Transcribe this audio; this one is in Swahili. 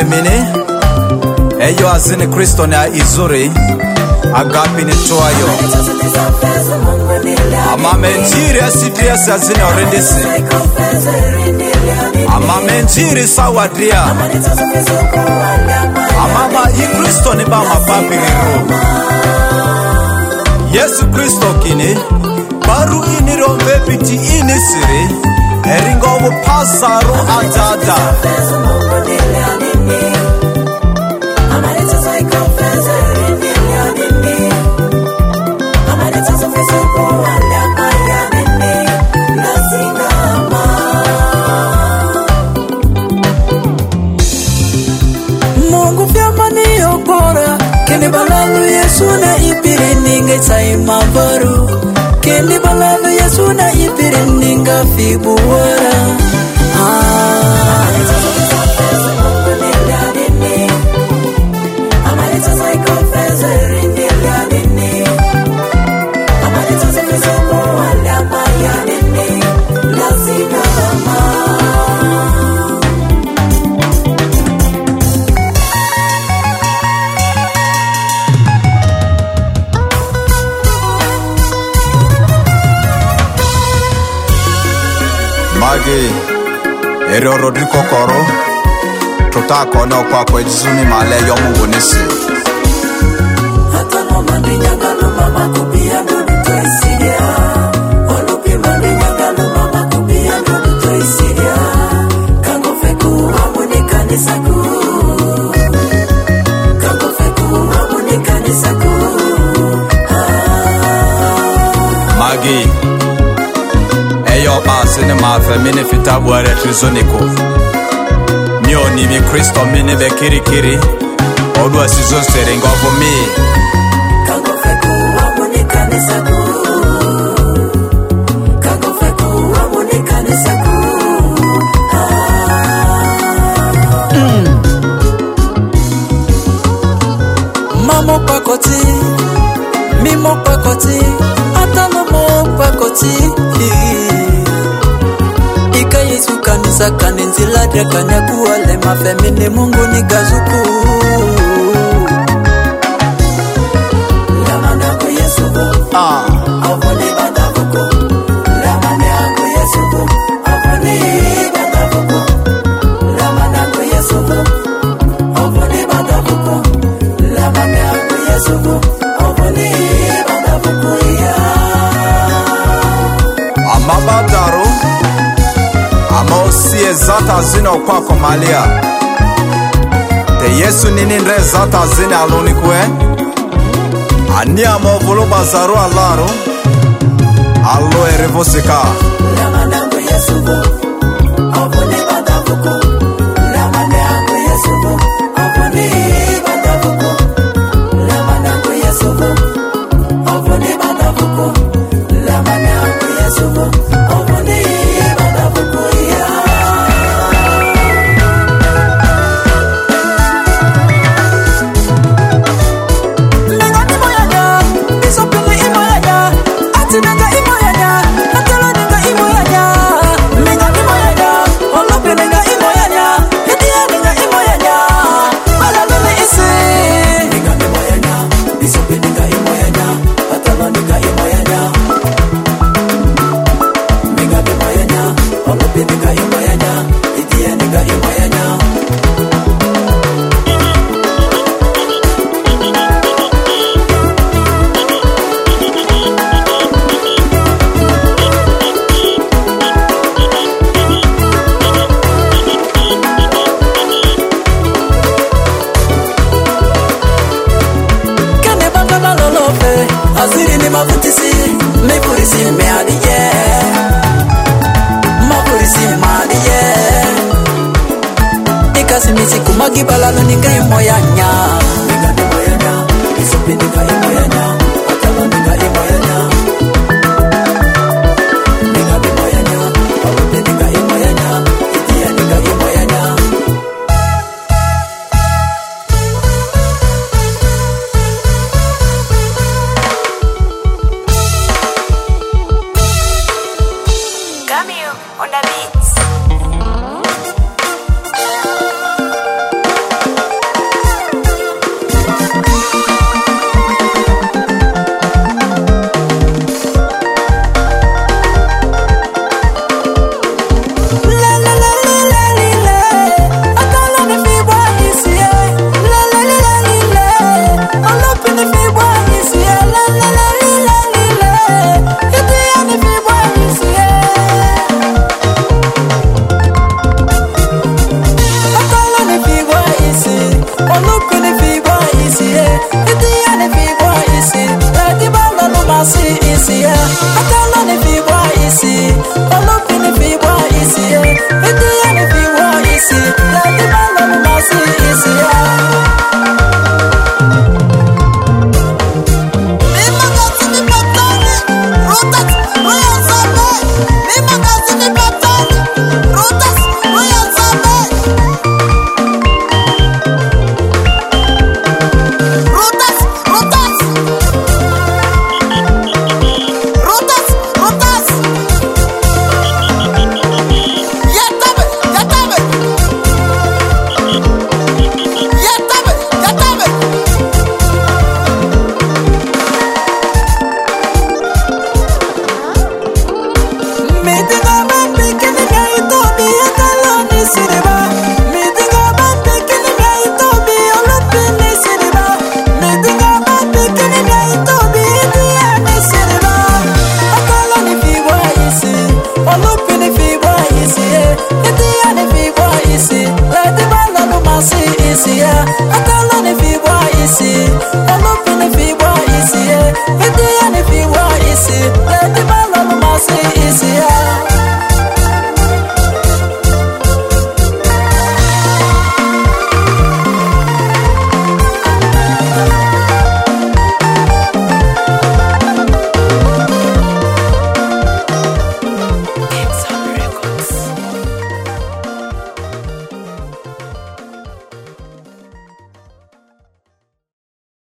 mini eyo azini Kristo na izuri agapi ni toayo amamenjiri asidias azini orendisi amamenjiri sawadria amama i Kristo ni ba mapapiriru Yesu Kristo kini baru inirombe piti inisiri eringo pasaru atada Mungu vyamani yobora keni balalu Yesu na ipiri ninge taima baru keni balalu Yesu na ipiri ninga fibuwara Magi ero Rodrigo Koro tutako na kwa jizuni male yo Mungu nisi hata no mandinya galo mama kupia ndo nitoisidia olupi mandinya galo mama kupia ndo nitoisidia kango feku amuni kanisa ku kango feku amuni kanisa ku Magi eyo basi ni mafemini fitabu wa retrizoniko Mioni mi Kristo mini be kiri kiri Odwa sizo stere ngovu mi Kango feku amuni kanisa ku Kango feku amuni kanisa ku Mamo pakoti Mimo pakoti Atano mo pakoti Ika Yesu kanisa kanenzila drekanya kuwale mafemine Mungu ni gazuku Lamana ku Yesu bu Avoni badavuku Lamana ku Yesu bu Avoni badavuku Lamana ku Yesu bu Avoni badavuku Lamana ku Yesu bu Avoni badavuku ya Amabadaru Amosie zata zina kwa komalia Te Yesu nini nre zata zina aloni kwe Ani amo volo bazaru alaru Alo erevosika Lamana ku Yesu bu Avoni badavuku Lamana ku Yesu bu Avoni badavuku Lamana ku Yesu bu Avoni badavuku Lamana ku Yesu bu Avoni badavuku ya Nanga imoyanya Isopele imoyanya Atinanga imoyanya Natelo ninga imoyanya Ninga imoyanya Olope ninga imoyanya Hidia ninga imoyanya Alalele isi Ninga imoyanya Isope ninga imoyanya Atalo ninga imoyanya Ninga imoyanya Olope ninga imoyanya Hidia ninga imoyanya Kene banga balolofe Aziri ni mavutisi Mepurisi meadiye Mapurisi maadiye Ikasi misi kumagi balalo ninga imoyanya Ninga imoyanya Isopi ninga imoyanya